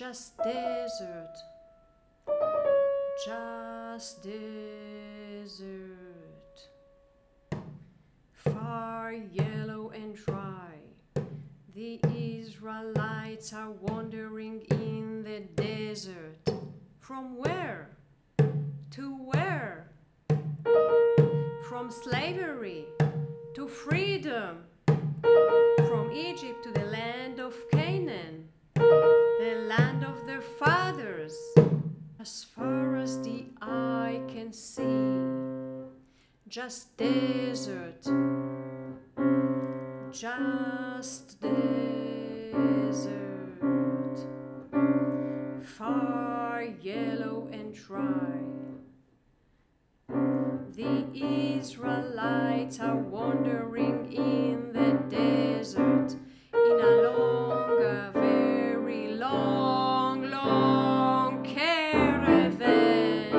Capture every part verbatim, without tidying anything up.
just desert, just desert, far, yellow and dry. The Israelites are wandering in the desert. From where? To where? From slavery to freedom. From Egypt to the land of Canaan, the land of their fathers. As far as the eye can see, just desert, just desert, far, yellow and dry. The Israelites are wandering in the desert in a long, a very long, long caravan.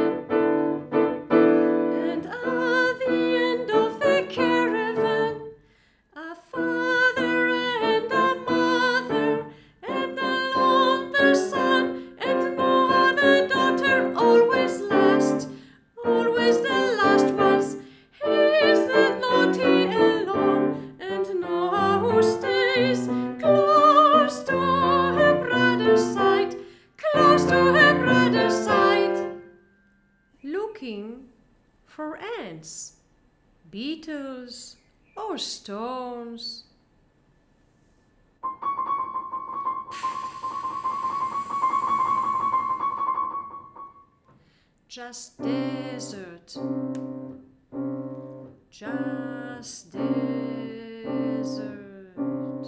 And at the end of the caravan, a father and a mother and a older son and no other daughter, always last, always the last ones. He's the naughty alone, and Noah who stays close to her brother's side, close to her brother's side, looking for ants, beetles, or stones. Just desert, just desert.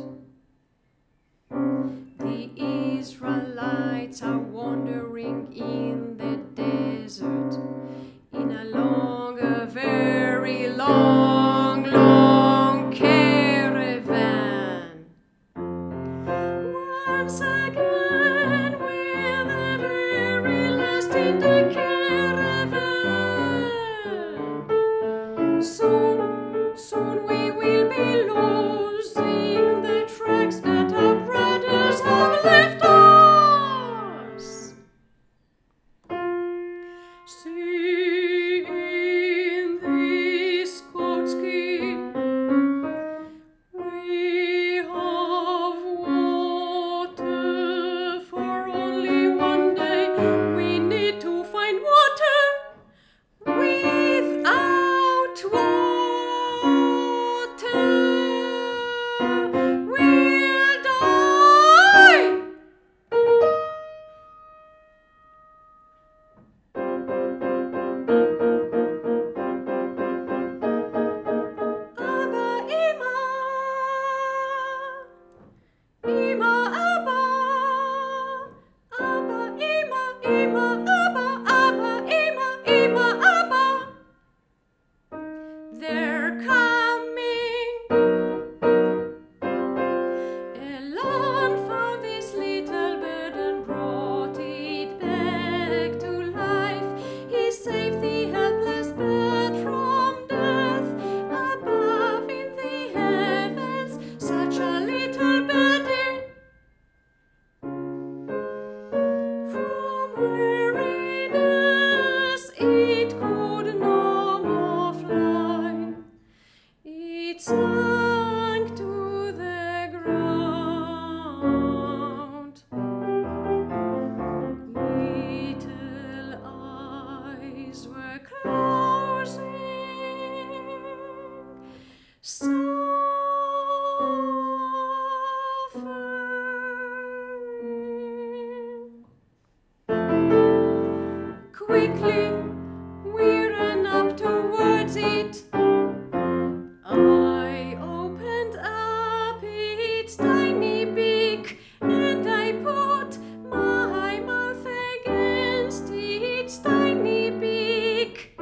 The Israelites are wandering in the desert in a long, a very long, long caravan. Once again with the very last in the caravan. Soon, soon we will be losing the tracks that our brothers have left us. See, in this goatskin we have water for only one day. We need to find water. Without water, we'll die. Abba, Ima, Ima, Abba, Abba, Ima, Ima, Abba, Abba, Ima, Ima, Abba. They're coming. Elon found this little bird and brought it back to life. He saved the helpless bird from death. Above in the heavens, such a little birdie. From weariness it could no more fly. It sank to the ground. Little eyes were closing, suffering. Quickly we ran up towards it. I opened up its tiny beak and I put my mouth against its tiny beak.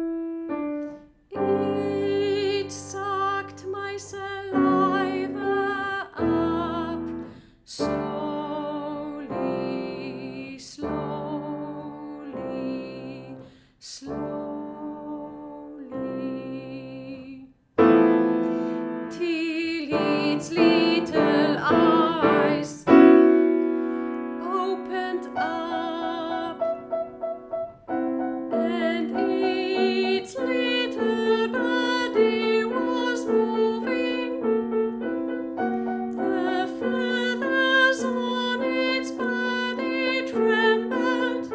It sucked my saliva up slowly, slowly, slowly, till its little eyes opened went up, and its little body was moving. The feathers on its body trembled.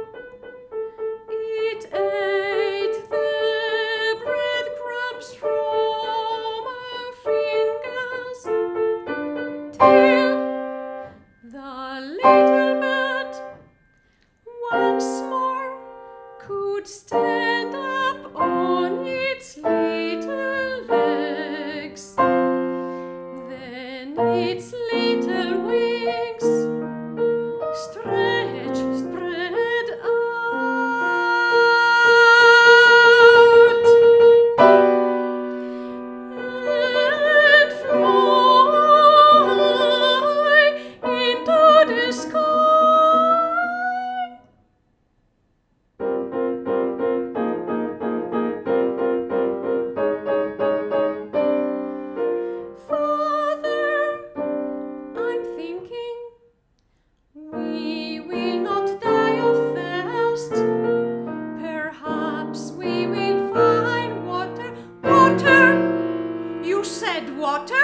It ate the breadcrumbs from our fingers till the little bird once more could stand up on its little legs. Then its little wings stretch, spread out, and fly into the sky. Father, I'm thinking we will not die of thirst. Perhaps we will find water. Water! You said water?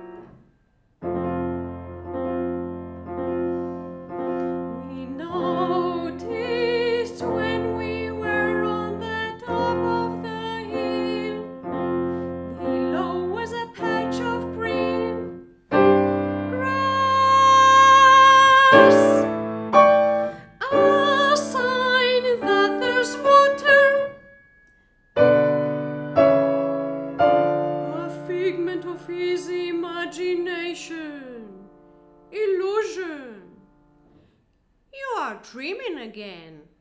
We noticed when we were on the top of the hill, below was a patch of green grass, a sign that there's water. A figment of his imagination. Illusion. You are dreaming again.